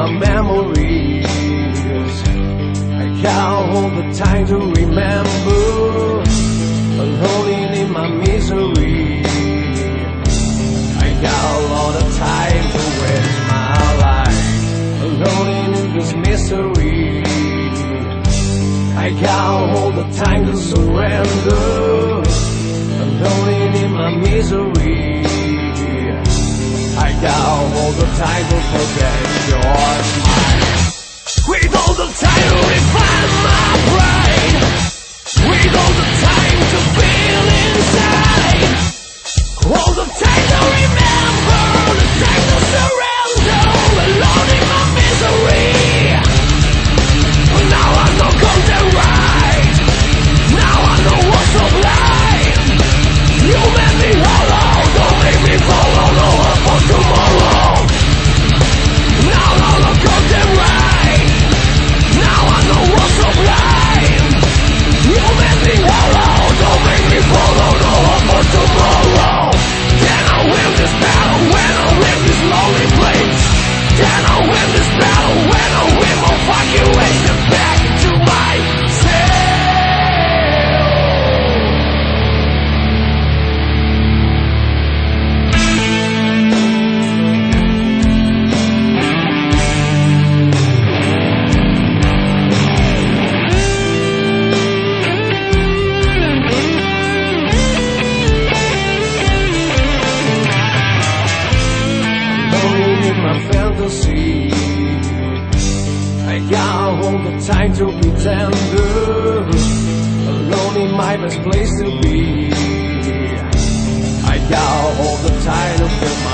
my memories. I got all the time to remember, alone in my misery. I got all the time to waste my life, alone in this misery. I got all the time to surrender, alone in my misery. I got all the time to forget your smile, with all the time to refine my brain, with all the time to feel inside, all the time to remember, the time to surrender, alone in my misery. Now I know cold and right, now I know what's so blind. You made me hollow, don't make me follow, no hope for tomorrow. Now I know cold and right, now I know what's so blind. You made me hollow, don't make me follow, no hope for tomorrow. Can I win this battle when I leave this lonely place? Can I win this battle when I win my fucking waste and back into myself? Fantasy, I got all the time to be tender, alone in my best place to be. I got all the time to feel my